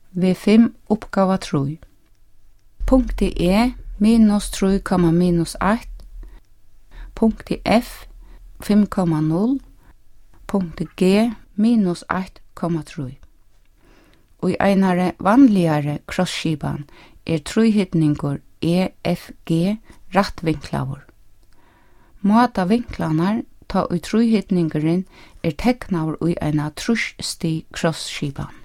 V5 uppgava 3. Punkti E minus 3, minus 1. Punkti F 5,0. Punkti G minus 1,3. Og i einare vanligare krossskipan trýhyrningur EFG rattvinklaur. Måta vinklanar ta i trýhyrningurin teknaur i eina 3-stig krossskipan.